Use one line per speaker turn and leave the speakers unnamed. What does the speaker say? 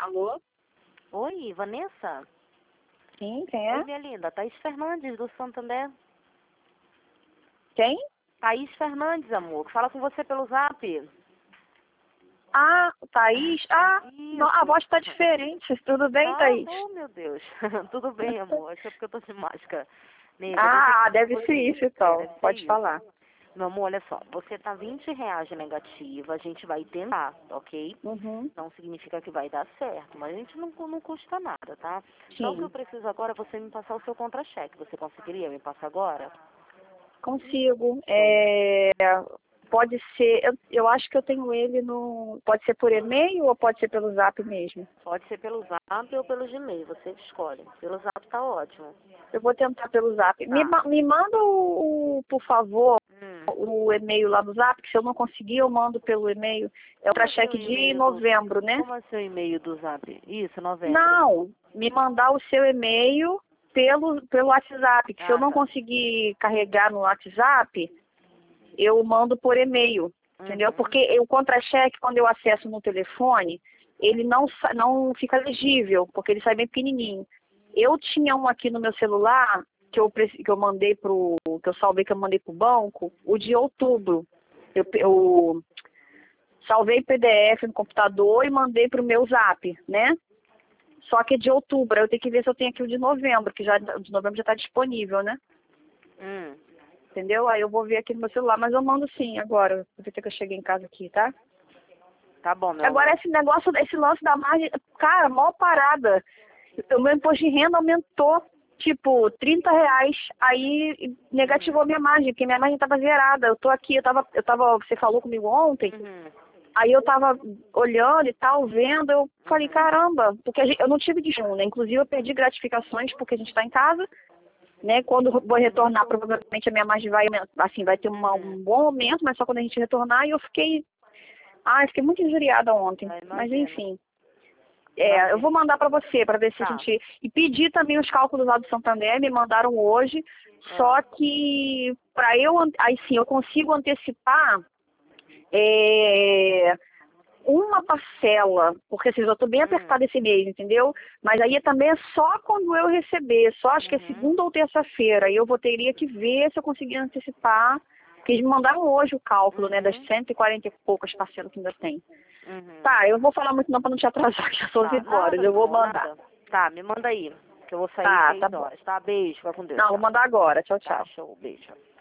Alô?
Oi, Vanessa?
Sim, quem é?
Oi, minha linda. Thaís Fernandes, do Santander.
Quem?
Thaís Fernandes, amor, que fala com você pelo Zap.
Ah, Thaís? Ah, não, a
Isso.
voz tá diferente. Tudo bem,
Tá,
Thaís?
oh, meu Deus. Tudo bem, amor. Acho que é porque eu tô de máscara. Nega, deixa eu
Ah,
falar
deve
com
ser
você.
isso então.
Deve ser
Pode
isso.
falar.
Meu amor, olha só. Você tá R$ 20 de negativa, a gente vai tentar, ok?
Uhum,
Não significa que vai dar certo, mas a gente não custa nada, tá? Então o que eu
sim,
preciso agora é você me passar o seu contra-cheque. Você conseguiria me passar agora?
consigo.
Show.
Pode ser, eu acho que eu tenho ele no. Pode ser por e-mail ou pode ser pelo Zap mesmo?
Pode ser pelo Zap ou pelo Gmail, você escolhe. Pelo Zap tá ótimo.
Eu vou tentar pelo Zap. Me,
Tá.
me manda por favor,
Hum.
o e-mail lá do Zap, que se eu não conseguir, eu mando pelo e-mail. É o
Como assim o
contra-cheque de
e-mail do...
novembro, né?
Como assim o e-mail do Zap? Isso, novembro.
Não, me mandar o seu e-mail pelo WhatsApp, que se eu
Ah,
não
tá.
conseguir carregar no WhatsApp, eu mando por e-mail, entendeu?
Uhum.
Porque o contra-cheque, quando eu acesso no telefone, ele não fica legível, porque ele sai bem pequenininho. Eu tinha um aqui no meu celular, que eu mandei que eu salvei, que eu mandei pro banco, o de outubro. Eu salvei PDF no computador e mandei pro meu Zap, né? Só que é de outubro, eu tenho que ver se eu tenho aqui o de novembro, que já o de novembro já está disponível, né?
Hum.
Entendeu? Aí eu vou ver aqui no meu celular, mas eu mando sim agora, aproveita que eu cheguei em casa aqui, tá?
Tá bom, meu
Agora
amor.
esse negócio, esse lance da margem, cara, mó parada. O meu imposto de renda aumentou, tipo, R$ 30, aí negativou minha margem, porque minha margem estava zerada. Eu tô aqui, você falou comigo ontem,
Uhum.
aí eu tava olhando e tal, vendo, eu falei,
Uhum.
caramba, porque eu não tive de junho, né? Inclusive eu perdi gratificações porque a gente está em casa, né? Quando eu vou retornar, provavelmente a minha margem vai aumentar, assim, vai ter
Uhum.
um bom aumento, mas só quando a gente retornar, e eu fiquei muito injuriada ontem,
Ah,
mas
imagino.
enfim. Eu vou
Imagino.
mandar para você, para ver se a
Tá.
gente... E pedir também os cálculos lá do Santander, me mandaram hoje,
Ah.
só que para aí sim, eu consigo antecipar é, uma parcela, porque assim, eu já estou bem
Hum.
apertada esse mês, entendeu? Mas aí também é só quando eu receber, só acho que é
Uhum.
segunda ou terça-feira, e eu teria que ver se eu conseguir antecipar, porque eles me mandaram hoje o cálculo, né, das
Uhum.
140 e poucas parcelas que ainda tem.
Uhum.
Tá, eu não vou falar muito não para não te atrasar, que já são
Tá.
5 horas,
Nada,
eu
meu
vou
amor,
mandar.
nada. Tá, me manda aí. Que eu vou sair
Tá
6
bom.
horas, tá? Beijo, fica com Deus,
Não, vou
tchau.
mandar agora, tchau,
Tá,
tchau.
show, beijo.